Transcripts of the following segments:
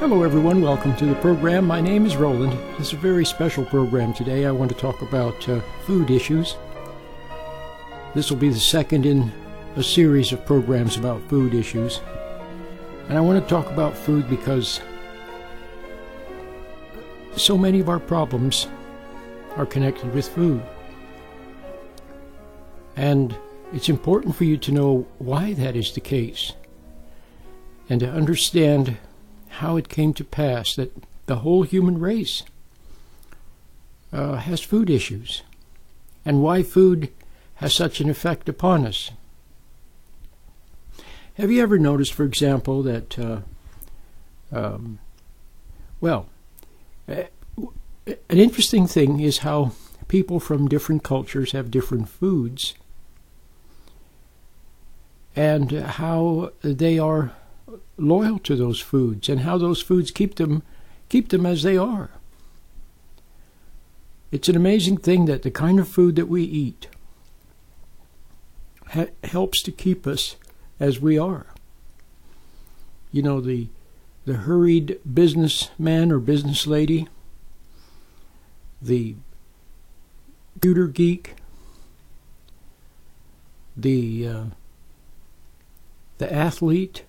Hello everyone, welcome to the program. My name is Roland. This is a very special program today. I want to talk about food issues. This will be the second in a series of programs about food issues. And I want to talk about food because so many of our problems are connected with food. And it's important for you to know why that is the case and to understand how it came to pass that the whole human race has food issues and why food has such an effect upon us. Have you ever noticed, for example, that, an interesting thing is how people from different cultures have different foods and how they are loyal to those foods and how those foods keep them as they are. It's an amazing thing that the kind of food that we eat helps to keep us as we are. You know, the hurried businessman or business lady, the computer geek, the athlete,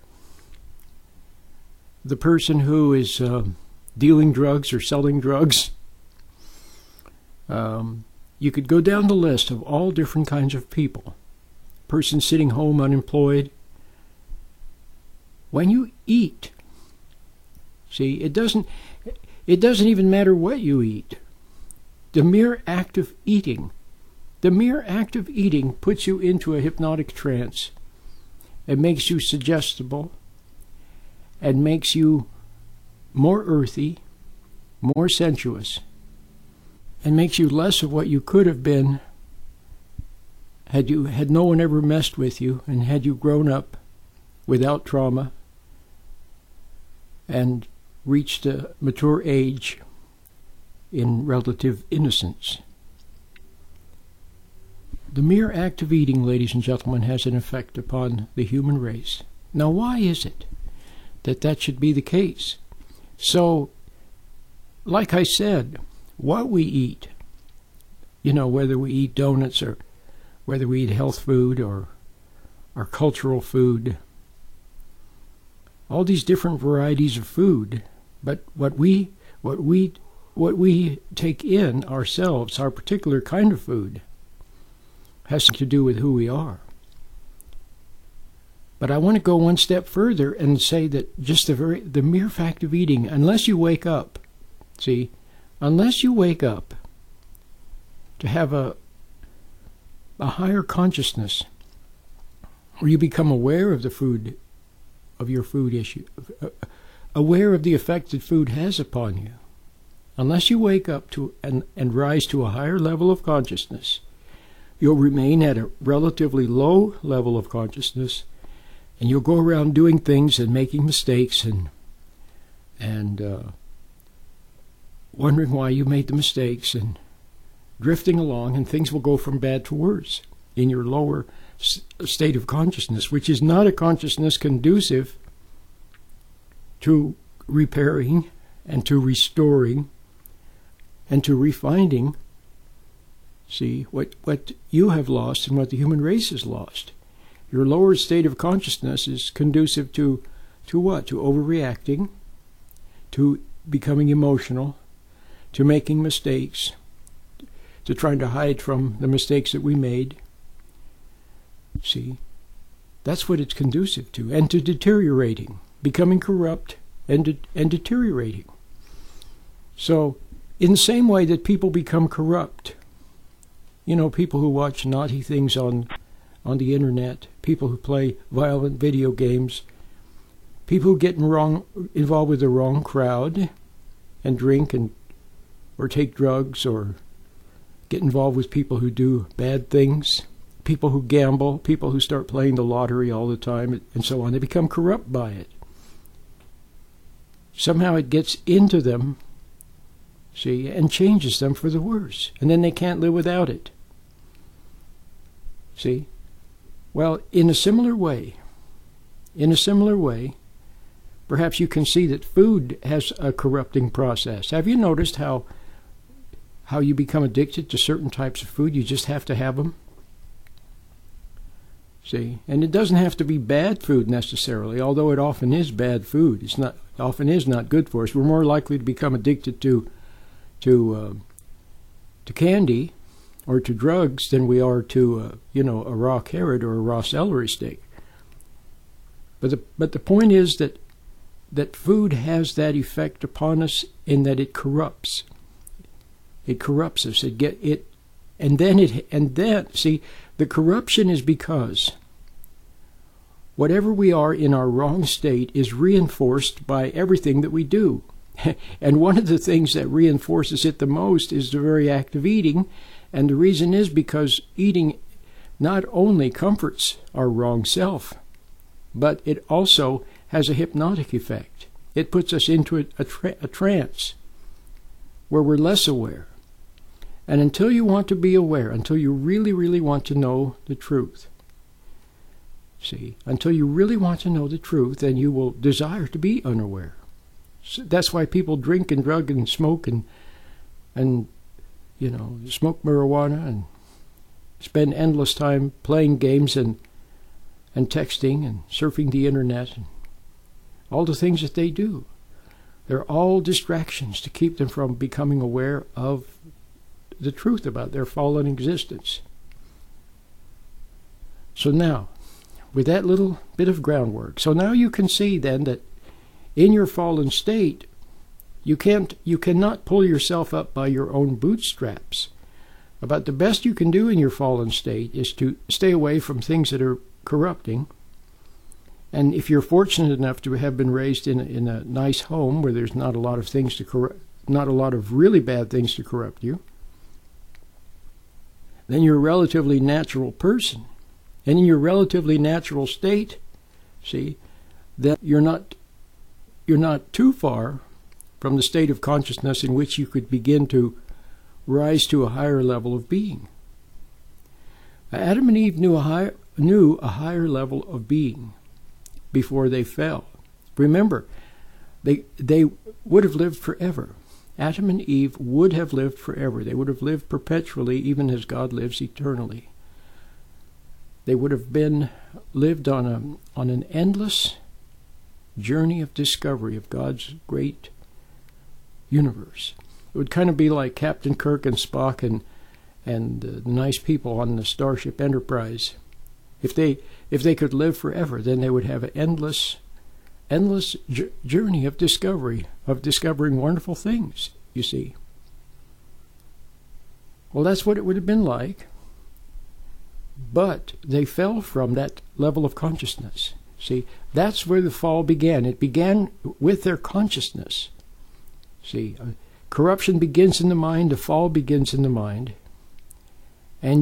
the person who is dealing drugs or selling drugs. You could go down the list of all different kinds of people. Person sitting home unemployed. When you eat, see, it doesn't even matter what you eat. The mere act of eating puts you into a hypnotic trance. It makes you suggestible and makes you more earthy, more sensuous, and makes you less of what you could have been had no one ever messed with you and had you grown up without trauma and reached a mature age in relative innocence. The mere act of eating, ladies and gentlemen, has an effect upon the human race. Now, why is it that should be the case? So, like I said, what we eat, you know, whether we eat donuts or whether we eat health food or cultural food, all these different varieties of food, but what we take in ourselves, our particular kind of food, has to do with who we are. But I want to go one step further and say that just the mere fact of eating, unless you wake up to have a higher consciousness, where you become aware of your food issue, aware of the effect that food has upon you, unless you wake up to and rise to a higher level of consciousness, you'll remain at a relatively low level of consciousness. And you'll go around doing things and making mistakes and wondering why you made the mistakes and drifting along, and things will go from bad to worse in your lower state of consciousness, which is not a consciousness conducive to repairing and to restoring and to refinding, see, what you have lost and what the human race has lost. Your lower state of consciousness is conducive to what? To overreacting, to becoming emotional, to making mistakes, to trying to hide from the mistakes that we made. See, that's what it's conducive to, and to deteriorating, becoming corrupt and deteriorating. So, in the same way that people become corrupt, you know, people who watch naughty things on the internet, people who play violent video games, people who get involved with the wrong crowd and drink or take drugs or get involved with people who do bad things, people who gamble, people who start playing the lottery all the time, and so on. They become corrupt by it. Somehow it gets into them, see, and changes them for the worse, and then they can't live without it. See? Well, in a similar way, perhaps you can see that food has a corrupting process. Have you noticed how you become addicted to certain types of food? You just have to have them. See, and it doesn't have to be bad food necessarily, although it often is bad food. Often is not good for us. We're more likely to become addicted to candy or to drugs than we are to a raw carrot or a raw celery stick. But the point is that food has that effect upon us in that it corrupts. It corrupts us. And then see, the corruption is because whatever we are in our wrong state is reinforced by everything that we do. And one of the things that reinforces it the most is the very act of eating. And the reason is because eating not only comforts our wrong self, but it also has a hypnotic effect. It puts us into a trance where we're less aware. And until you want to be aware, until you really, really want to know the truth, until you really want to know the truth, then you will desire to be unaware. So that's why people drink and drug and smoke and smoke marijuana and spend endless time playing games and texting and surfing the internet and all the things that they do. They're all distractions to keep them from becoming aware of the truth about their fallen existence. So now, with that little bit of groundwork, so now you can see then that in your fallen state, you cannot pull yourself up by your own bootstraps. About the best you can do in your fallen state is to stay away from things that are corrupting. And if you're fortunate enough to have been raised in a nice home where there's not a lot of things to corrupt, not a lot of really bad things to corrupt you, then you're a relatively natural person. And in your relatively natural state, that you're not too far from the state of consciousness in which you could begin to rise to a higher level of being. Adam and Eve knew a higher level of being before they fell. Remember, they would have lived forever. Adam and Eve would have lived forever. They would have lived perpetually, even as God lives eternally. They would have lived on an endless journey of discovery of God's great universe. It would kind of be like Captain Kirk and Spock and the nice people on the Starship Enterprise. If they could live forever, then they would have an endless journey of discovery, of discovering wonderful things, you see. Well, that's what it would have been like. But they fell from that level of consciousness. See, that's where the fall began. It began with their consciousness. See, corruption begins in the mind, the fall begins in the mind, and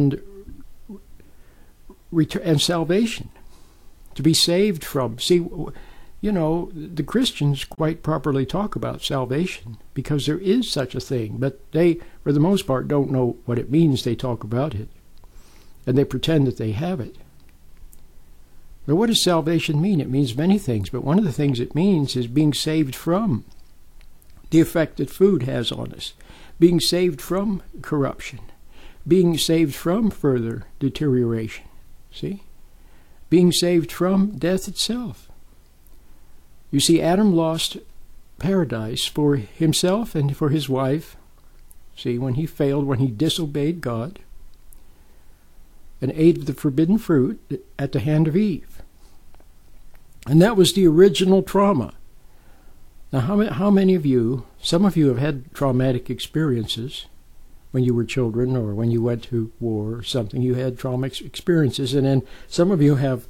salvation, to be saved from. See, the Christians quite properly talk about salvation because there is such a thing, but they, for the most part, don't know what it means. They talk about it, and they pretend that they have it. But what does salvation mean? It means many things, but one of the things it means is being saved from the effect that food has on us, being saved from corruption, being saved from further deterioration, being saved from death itself. You see, Adam lost paradise for himself and for his wife, when he failed, when he disobeyed God, and ate of the forbidden fruit at the hand of Eve. And that was the original trauma. Now, how many of you, some of you have had traumatic experiences when you were children or when you went to war or something. You had traumatic experiences, and then some of you have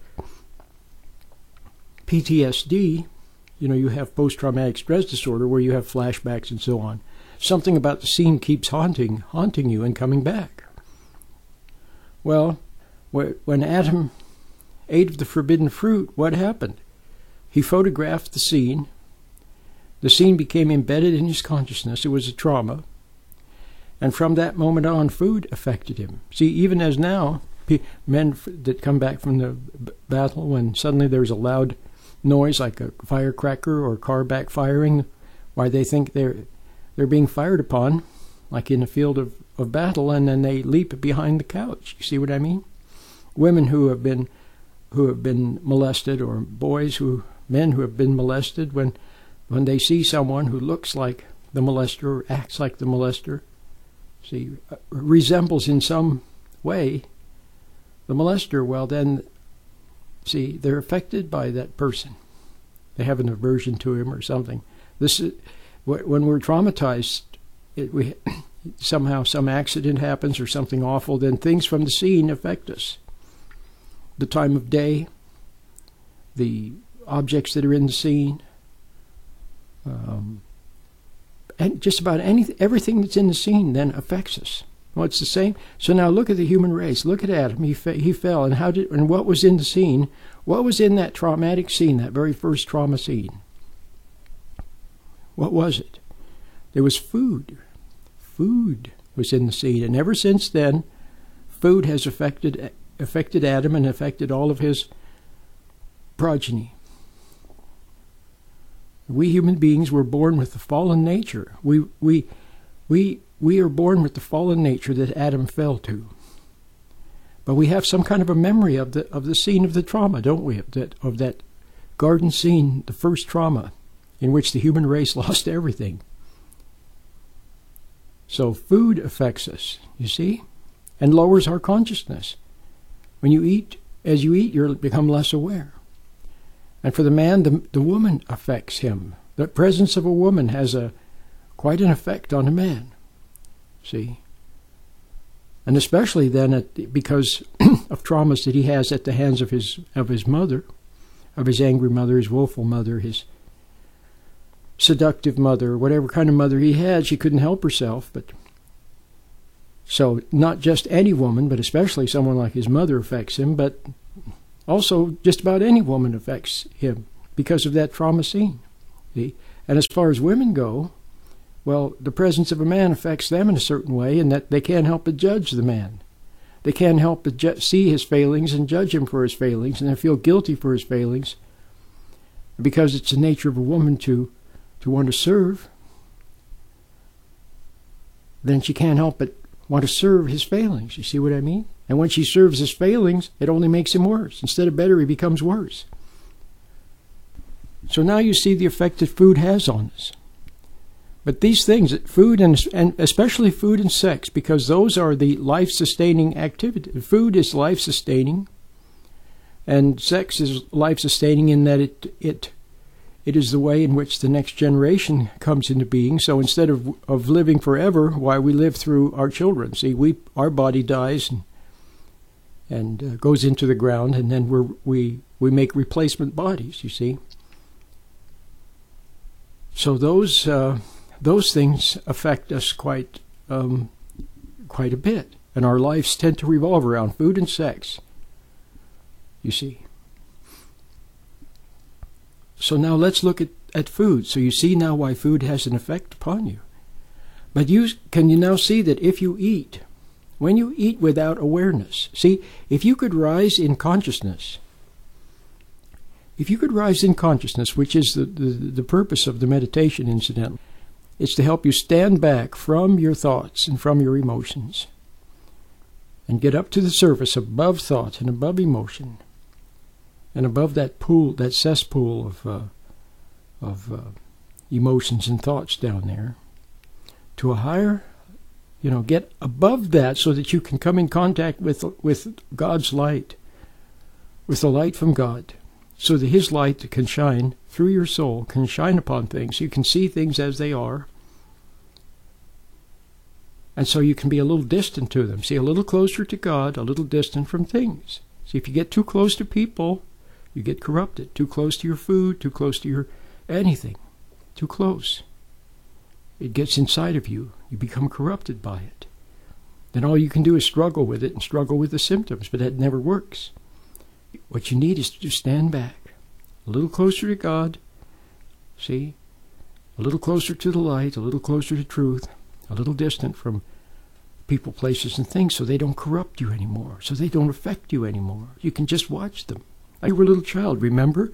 PTSD. You have post-traumatic stress disorder where you have flashbacks and so on. Something about the scene keeps haunting you and coming back. Well, when Adam ate of the forbidden fruit, what happened? He photographed the scene. The scene became embedded in his consciousness. It was a trauma. And from that moment on, food affected him. See, even as now, men that come back from the battle, when suddenly there's a loud noise like a firecracker or a car backfiring, why they think they're being fired upon, like in a field of battle, and then they leap behind the couch. You see what I mean? Women who have been molested, or men who have been molested, when they see someone who looks like the molester or acts like the molester, resembles in some way the molester, well then, they're affected by that person. They have an aversion to him or something. This is when we're traumatized. Somehow some accident happens or something awful, then things from the scene affect us. The time of day, the objects that are in the scene, and just about everything that's in the scene then affects us. Well, it's the same. So now look at the human race. Look at Adam. He fell, and what was in the scene? What was in that traumatic scene, that very first trauma scene? What was it? There was food. Food was in the scene, and ever since then, food has affected Adam and affected all of his progeny. We human beings were born with the fallen nature. We are born with the fallen nature that Adam fell to. But we have some kind of a memory of the scene of the trauma, don't we? Of that garden scene, the first trauma, in which the human race lost everything. So food affects us, you see, and lowers our consciousness. When you eat, as you eat, you become less aware. And for the man, the woman affects him. The presence of a woman has quite an effect on a man, see. And especially then because of traumas that he has at the hands of his mother, of his angry mother, his willful mother, his seductive mother, whatever kind of mother he had, she couldn't help herself. But so not just any woman, but especially someone like his mother affects him, but also just about any woman affects him because of that trauma scene. See? And as far as women go, well, the presence of a man affects them in a certain way, in that they can't help but judge the man. They can't help but see his failings and judge him for his failings, and they feel guilty for his failings, because it's the nature of a woman to want to serve. Then she can't help but want to serve his failings. You see what I mean? And when she serves his failings, it only makes him worse. Instead of better, he becomes worse. So now you see the effect that food has on us. But these things, food and especially food and sex, because those are the life-sustaining activity. Food is life-sustaining, and sex is life-sustaining in that it is the way in which the next generation comes into being. So instead of living forever, why we live through our children. See, our body dies and goes into the ground, and then we make replacement bodies. You see. So those things affect us quite a bit, and our lives tend to revolve around food and sex. You see. So now let's look at food. So you see now why food has an effect upon you. But can you now see that if you eat, when you eat without awareness, see, if you could rise in consciousness, which is the purpose of the meditation, incidentally, it's to help you stand back from your thoughts and from your emotions and get up to the surface above thought and above emotion, and above that pool, that cesspool of emotions and thoughts down there, to a higher, get above that so that you can come in contact with God's light, with the light from God, so that His light can shine through your soul, can shine upon things. You can see things as they are, and so you can be a little distant to them. See, a little closer to God, a little distant from things. See, if you get too close to people, you get corrupted. Too close to your food, too close to your anything. Too close. It gets inside of you. You become corrupted by it. Then all you can do is struggle with it and struggle with the symptoms, but that never works. What you need is to stand back, a little closer to God, see, a little closer to the light, a little closer to truth, a little distant from people, places, and things, so they don't corrupt you anymore, so they don't affect you anymore. You can just watch them. Like you were a little child, remember?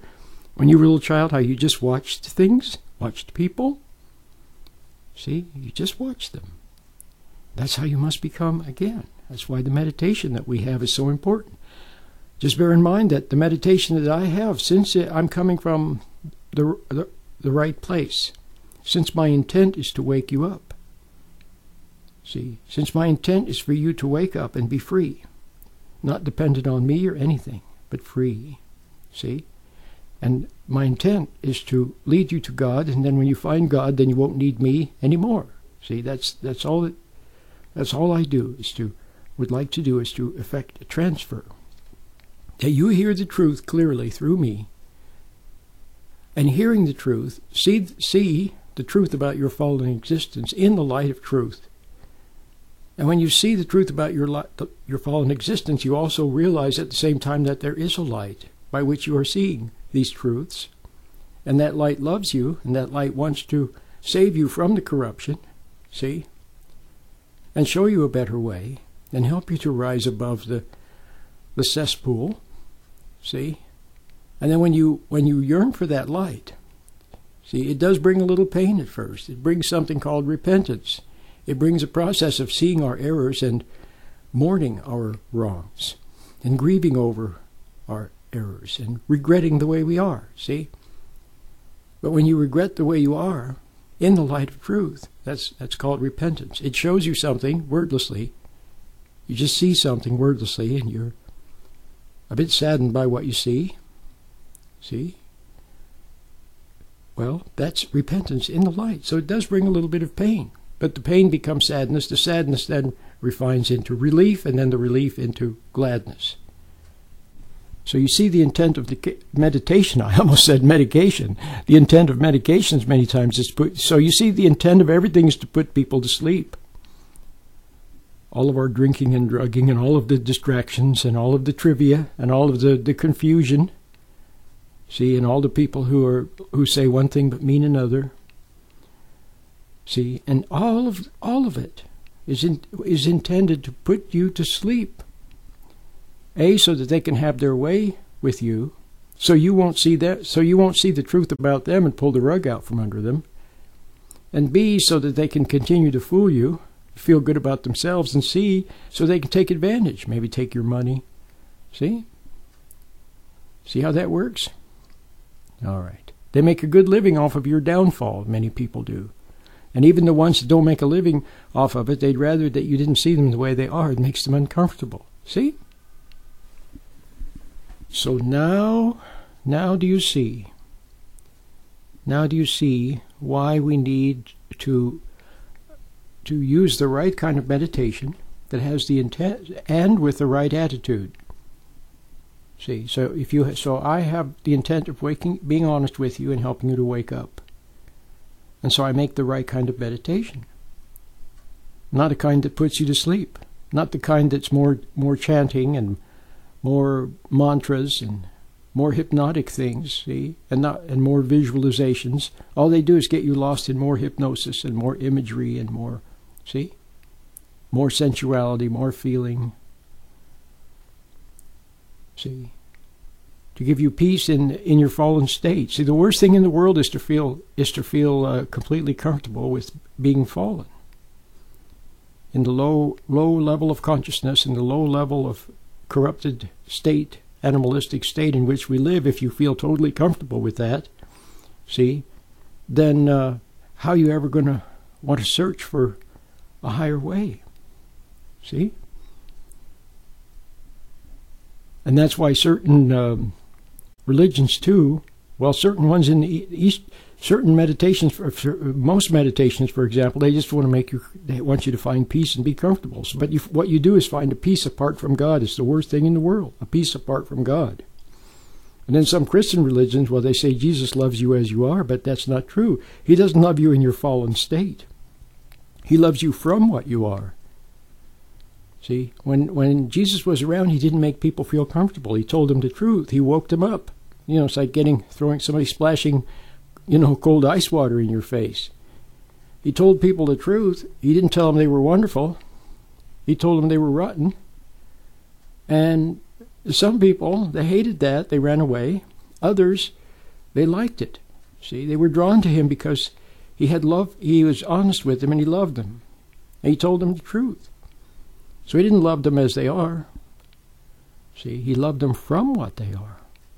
when you were a little child, how you just watched things, watched people? See, you just watched them. That's how you must become again. That's why the meditation that we have is so important. Just bear in mind that the meditation that I have, since I'm coming from the right place, since my intent is to wake you up. See, since my intent is for you to wake up and be free, not dependent on me or anything, but free. See? And my intent is to lead you to God, and then when you find God, then you won't need me anymore. See, that's all I would like to do is to effect a transfer. That you hear the truth clearly through me, and hearing the truth, see the truth about your fallen existence in the light of truth. And when you see the truth about your fallen existence, you also realize at the same time that there is a light by which you are seeing these truths. And that light loves you, and that light wants to save you from the corruption, see? And show you a better way, and help you to rise above the cesspool, see? And then when you yearn for that light, see, it does bring a little pain at first. It brings something called repentance. It brings a process of seeing our errors and mourning our wrongs and grieving over our errors and regretting the way we are, see? But when you regret the way you are, in the light of truth, that's called repentance. It shows you something wordlessly. You just see something wordlessly, and you're a bit saddened by what you see. See? Well, that's repentance in the light. So it does bring a little bit of pain. But the pain becomes sadness. The sadness then refines into relief, and then the relief into gladness. So you see the intent of the meditation. I almost said medication. The intent of medications many times is so you see the intent of everything is to put people to sleep. All of our drinking and drugging and all of the distractions and all of the trivia and all of the confusion. See, and all the people who say one thing but mean another. See, and all of it is intended to put you to sleep. A, so that they can have their way with you, so you won't see the truth about them and pull the rug out from under them. And B, so that they can continue to fool you, feel good about themselves, and C, so they can take advantage, maybe take your money. See? See how that works? All right. They make a good living off of your downfall, many people do. And even the ones that don't make a living off of it, they'd rather that you didn't see them the way they are. It makes them uncomfortable. See? So now do you see? Now do you see why we need to use the right kind of meditation that has the intent and with the right attitude? See, so I have the intent of being honest with you and helping you to wake up. And so I make the right kind of meditation. Not a kind that puts you to sleep. Not the kind that's more chanting and more mantras and more hypnotic things, see, and more visualizations. All they do is get you lost in more hypnosis and more imagery and more, see, more sensuality, more feeling. See, to give you peace in your fallen state. See, the worst thing in the world is to feel completely comfortable with being fallen. In the low level of consciousness, in the low level of corrupted state, animalistic state in which we live, if you feel totally comfortable with that, see, then how are you ever going to want to search for a higher way? See? And that's why certain religions too, well, certain ones in the East, certain meditations, most meditations, for example, they just want you to find peace and be comfortable. So, but what you do is find a peace apart from God. It's the worst thing in the world, a peace apart from God. And then some Christian religions, well, they say Jesus loves you as you are, but that's not true. He doesn't love you in your fallen state. He loves you from what you are. See, when Jesus was around, he didn't make people feel comfortable. He told them the truth. He woke them up. You know, it's like throwing somebody splashing, cold ice water in your face. He told people the truth. He didn't tell them they were wonderful. He told them they were rotten. And some people, they hated that. They ran away. Others, They liked it. See, they were drawn to him because he had love. He was honest with them, and he loved them. And he told them the truth. So he didn't love them as they are. See, he loved them from what they are.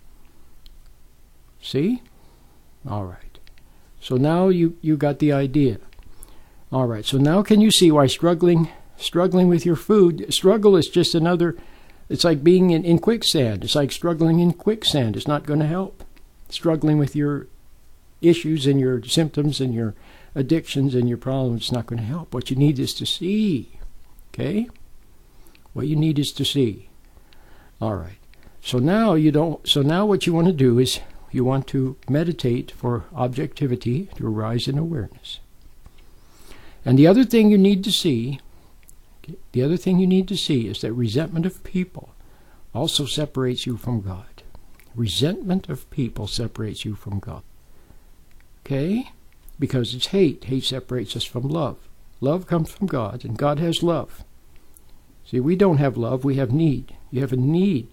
See? All right. So now you got the idea. All right. So now can you see why struggling with your food, struggle is just another, it's like being in quicksand. It's like struggling in quicksand. It's not going to help. Struggling with your issues and your symptoms and your addictions and your problems, it's not going to help. What you need is to see. Okay? What you need is to see. All right. So now what you want to do is you want to meditate for objectivity to arise in awareness. And the other thing you need to see is that resentment of people also separates you from God. Resentment of people separates you from God. Okay? Because it's hate. Hate separates us from love. Love comes from God, and God has love. See, we don't have love, we have need. You have a need.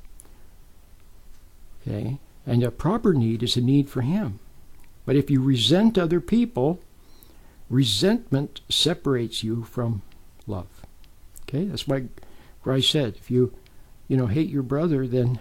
Okay? And a proper need is a need for Him. But if you resent other people, resentment separates you from love. Okay? That's why Christ said, if you hate your brother, then,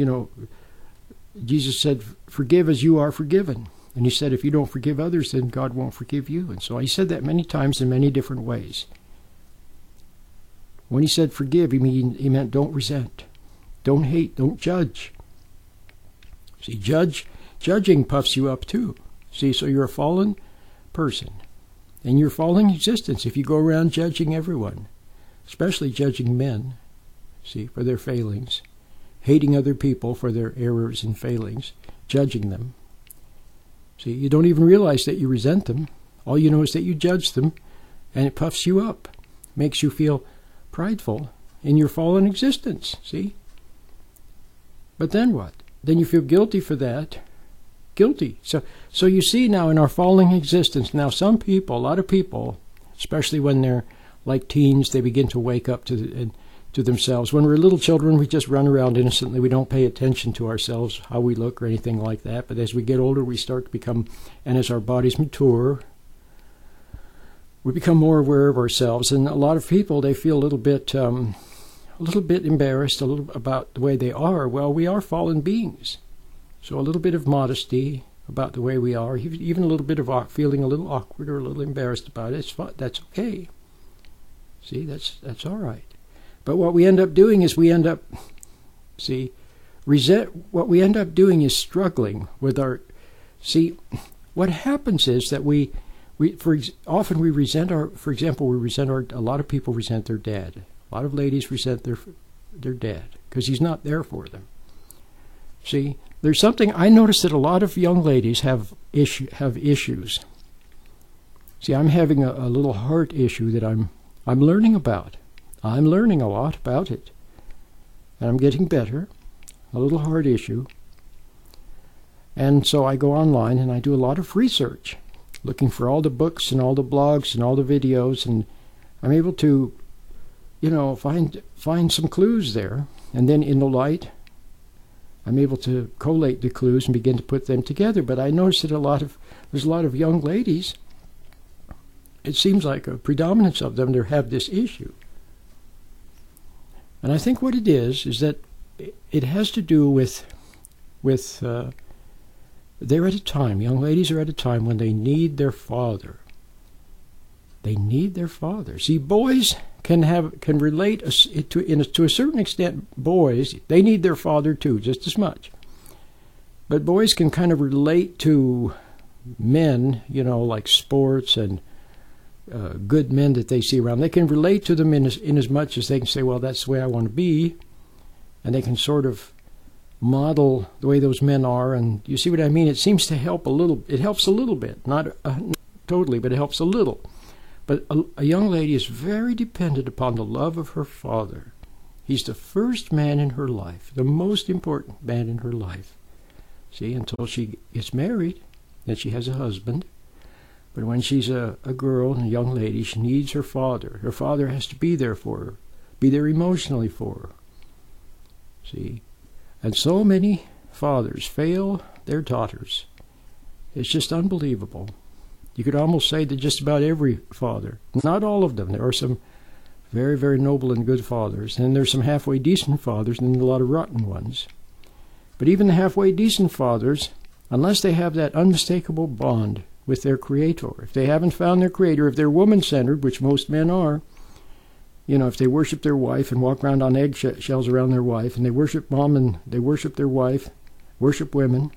Jesus said, forgive as you are forgiven. And he said, if you don't forgive others, then God won't forgive you. And so he said that many times in many different ways. When he said forgive, he meant don't resent, don't hate, don't judge. See, judging puffs you up too. See, so you're a fallen person. And you're falling existence if you go around judging everyone, especially judging men, see, for their failings, hating other people for their errors and failings, judging them. See, you don't even realize that you resent them. All you know is that you judge them, and it puffs you up, makes you feel prideful in your fallen existence, see? But then what? Then you feel guilty for that. Guilty. So you see now in our falling existence, now some people, a lot of people, especially when they're like teens, they begin to wake up to themselves. When we're little children, we just run around innocently. We don't pay attention to ourselves, how we look or anything like that. But as we get older, we start to become, and as our bodies mature, we become more aware of ourselves. And a lot of people, they feel a little bit embarrassed about the way they are. Well, we are fallen beings. So a little bit of modesty about the way we are, even a little bit of feeling a little awkward or a little embarrassed about it, that's okay. See, that's all right. But what we end up doing is what we end up doing is struggling with our, see, what happens is that often we resent a lot of people resent their dad. A lot of ladies resent their dad because he's not there for them. See, there's something, I noticed that a lot of young ladies have issues. See, I'm having a little heart issue that I'm learning about. I'm learning a lot about it. And I'm getting better. A little heart issue. And so I go online and I do a lot of research, looking for all the books and all the blogs and all the videos, and I'm able to, find some clues there. And then in the light, I'm able to collate the clues and begin to put them together. But I noticed that there's a lot of young ladies, it seems like a predominance of them, have this issue. And I think what it is that it has to do with they're at a time, young ladies are at a time when they need their father. They need their father. See, boys can relate to a certain extent. Boys, they need their father too, just as much. But boys can kind of relate to men, like sports and good men that they see around. They can relate to them in as much as they can say, well, that's the way I want to be. And they can sort of model the way those men are. And you see what I mean? It seems to help a little. It helps a little bit. Not totally, but it helps a little. But a young lady is very dependent upon the love of her father. He's the first man in her life, the most important man in her life. See, until she gets married, then she has a husband. But when she's a girl and a young lady, she needs her father. Her father has to be there for her, be there emotionally for her. See? And so many fathers fail their daughters. It's just unbelievable. You could almost say that just about every father, not all of them, there are some very, very noble and good fathers, and there's some halfway decent fathers and a lot of rotten ones. But even the halfway decent fathers, unless they have that unmistakable bond with their Creator, if they haven't found their Creator, if they're woman-centered, which most men are, if they worship their wife and walk around on eggshells around their wife, and they worship mom and they worship their wife, worship women,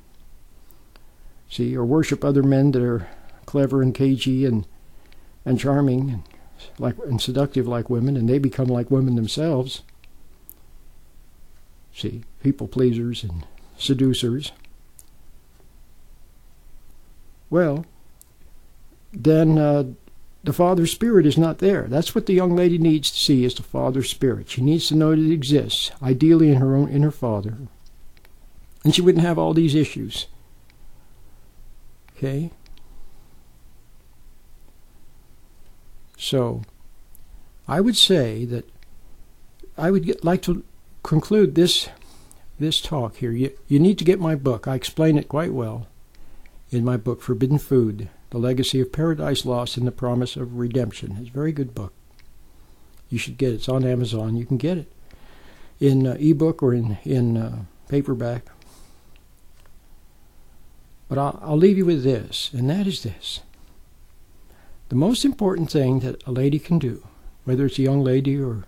or worship other men that are clever and cagey and charming and seductive like women, and they become like women themselves. People pleasers and seducers. Well, then the Father Spirit is not there. That's what the young lady needs to see, is the Father Spirit. She needs to know that it exists, ideally in her father. And she wouldn't have all these issues. Okay? So, I would say that I would like to conclude this talk here. You need to get my book. I explain it quite well in my book, Forbidden Food, The Legacy of Paradise Lost and the Promise of Redemption. It's a very good book. You should get it. It's on Amazon. You can get it in ebook or in paperback. But I'll leave you with this, and that is this. The most important thing that a lady can do, whether it's a young lady or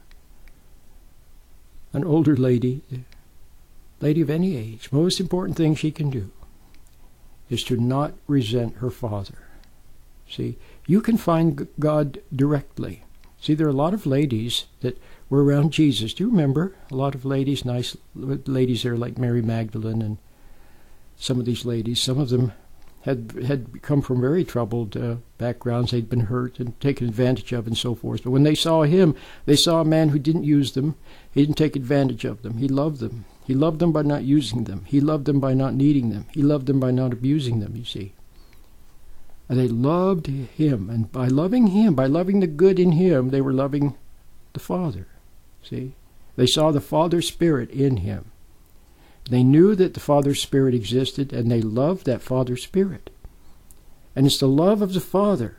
an older lady of any age, most important thing she can do is to not resent her father. You can find God directly. There are a lot of ladies that were around Jesus. Do you remember? A lot of ladies, nice ladies there like Mary Magdalene and some of these ladies. Some of them had come from very troubled backgrounds. They'd been hurt and taken advantage of and so forth. But when they saw him, they saw a man who didn't use them. He didn't take advantage of them. He loved them. He loved them by not using them. He loved them by not needing them. He loved them by not abusing them, you see. And they loved him. And by loving him, by loving the good in him, they were loving the Father. They saw the Father Spirit in him. They knew that the Father Spirit existed, and they loved that Father Spirit. And it's the love of the Father,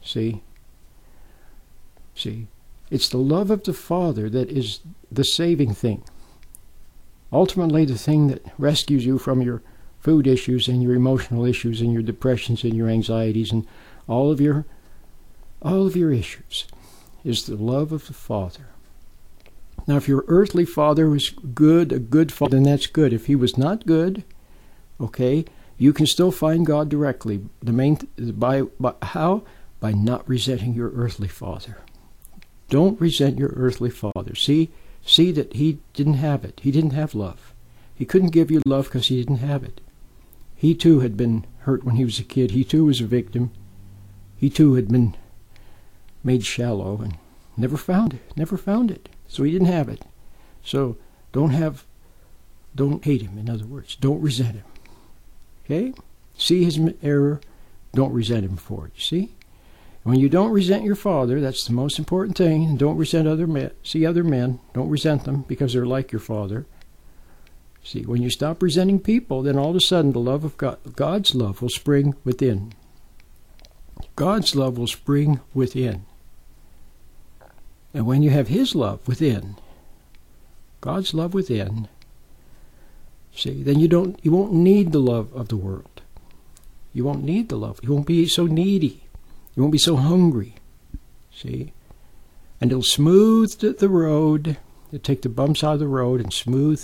it's the love of the Father that is the saving thing. Ultimately, the thing that rescues you from your food issues and your emotional issues and your depressions and your anxieties and all of your issues is the love of the Father. Now, if your earthly father was good, a good father, then that's good. If he was not good, you can still find God directly. How? By not resenting your earthly father. Don't resent your earthly father. See that he didn't have it. He didn't have love. He couldn't give you love because he didn't have it. He too had been hurt when he was a kid. He too was a victim. He too had been made shallow and never found it. So he didn't have it. So don't hate him, in other words. Don't resent him. Okay? See his error. Don't resent him for it. You see? When you don't resent your father, that's the most important thing. And don't resent other men. See other men. Don't resent them because they're like your father. See, when you stop resenting people, then all of a sudden the love of God, God's love will spring within. God's love will spring within. And when you have his love within, God's love within, then you won't need the love of the world. You won't need the love. You won't be so needy. You won't be so hungry. And it'll smooth the road. It'll take the bumps out of the road and smooth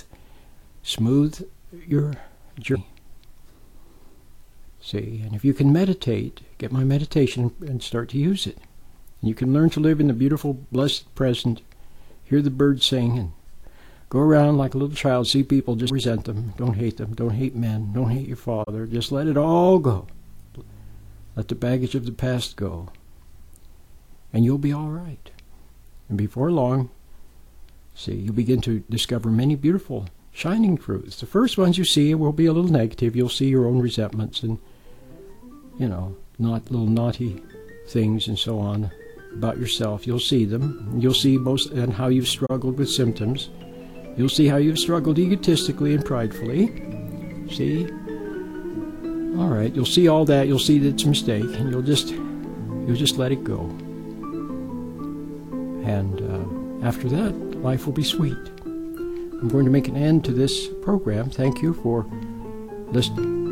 your journey. And if you can meditate, get my meditation and start to use it. And you can learn to live in the beautiful, blessed present, hear the birds sing, and go around like a little child, see people, just resent them, don't hate them, don't hate men, don't hate your father, just let it all go. Let the baggage of the past go, and you'll be all right. And before long, you'll begin to discover many beautiful, shining truths. The first ones you see will be a little negative. You'll see your own resentments and, not little naughty things and so on about yourself. You'll see them. You'll see and how you've struggled with symptoms. You'll see how you've struggled egotistically and pridefully. All right, you'll see all that. You'll see that it's a mistake, and you'll just let it go. And after that, life will be sweet. I'm going to make an end to this program. Thank you for listening.